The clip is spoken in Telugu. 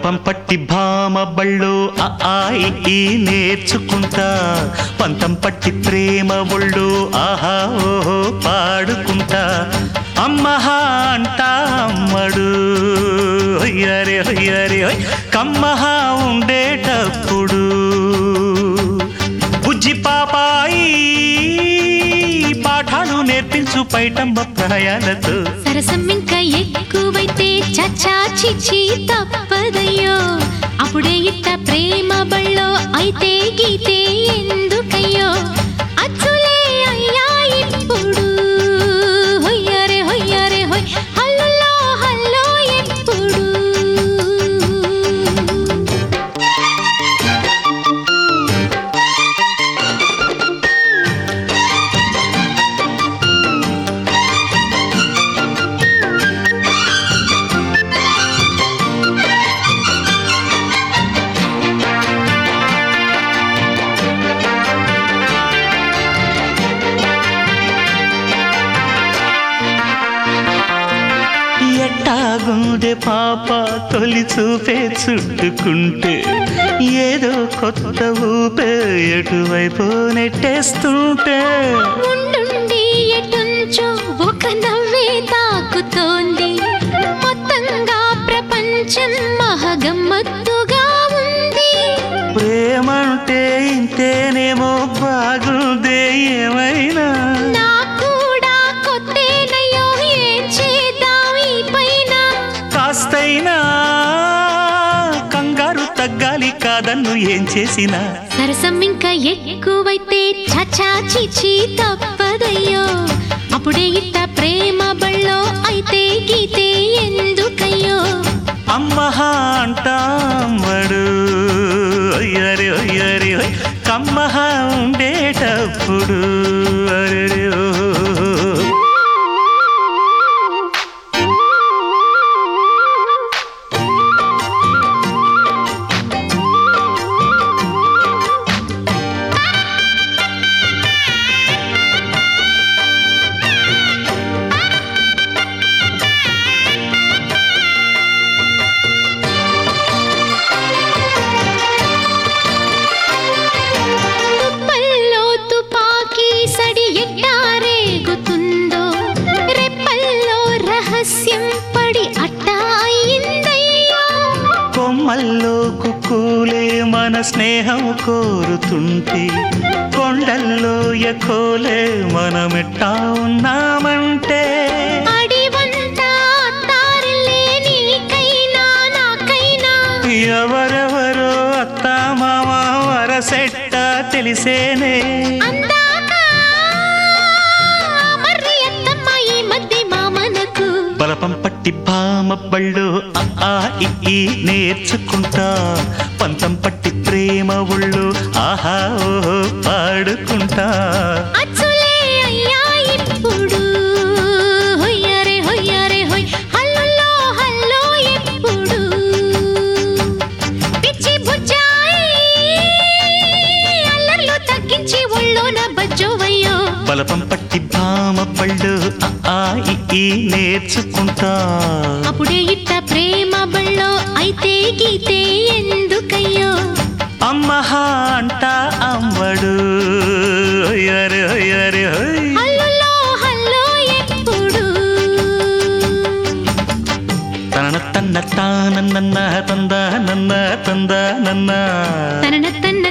బలపం పట్టి భామ బళ్ళు ఈ నేర్చుకుంటా పంతం పట్టి ప్రేమ ఒళ్ళు ఆహా ఓహో పాడుకుంటా అమ్మహా అంటా అమ్మడు హొయ్యరే హొయ్యరే హొయ్ కమ్మహా ఉండేటప్పుడు బుజ్జి పాపాయి పాఠాలు నేర్పించు పైటమ్మ ప్రాయాలతో సరసం ఇంకా ఎక్కువైతే చచ్చా చిచి తప్పదయ్యో అప్పుడే ఇట్ట ప్రేమ బళ్ళో అయితే గీతే ఎందుకయ్యో అచ్చులే అయ్యా ఇప్పుడు హొయ్యరే హొయ్యరే హొయ్ హల్లులో హల్లో ఎప్పుడు ఎట్టాగుండే పాప తొలి చూపే చుట్టుకుంటే ఏదో కొత్త ఊపే ఎటువైపు నెట్టేస్తుంటే ఉండుండి ఎటుంచో ఒక నవ్వే తాకుతోంది మొత్తంగా ప్రపంచం మహగమ్మత్తుగా ఉంది ప్రేమంటే ఇంతేనేమో బాగుందే ఏమైనా కాస్తైనా కంగారు తగ్గాలి కాదన్ను ఏం చేసినా సరసం ఇంకా ఎక్కువైతే చచా చిచి తప్పదయ్యో అప్పుడే ఇట్ట ప్రేమ బళ్ళో అయితే గీతే ఎందుకయ్యో అమ్మహా అంటామడు అయ్యరే అయ్యరే కమ్మహా ఉండేటప్పుడు అరే కొమ్మల్లో కుక్కూలే మన స్నేహం కోరుతుంటే కొండల్లో ఎకోలే మనమెట్టా ఉన్నామంటే ఎవరెవరో అత్తా మామ వరసెట్ట తెలిసేనే బలపం పట్టి భామ బళ్ళు ఈ నేర్చుకుంటా పంతం పట్టి ప్రేమ ఒళ్ళు ఆహా ఓహో పాడుకుంటా అచ్చులే అయ్యా ఇప్పుడు హొయ్యరే హొయ్యరే హొయ్ హల్లులో హల్లో ఎప్పుడు పిచ్చి బుజ్జాయి అల్లర్లు తగ్గించి ఒళ్ళోన బజ్జోవయ్యో బలపం పట్టి భామ బళ్ళు ఈ నేర్చుకుంటా అప్పుడే ఇట్ట ప్రేమ బళ్ళో అయితే గీతే ఎందుకయ్యో అమ్మహా అంటా అమ్మడు హొయ్యరే హొయ్యరే హొయ్ హల్లులో హల్లో ఎప్పుడు తన తన్న తానన్న తంద నన్న తంద నన్న తన తన్న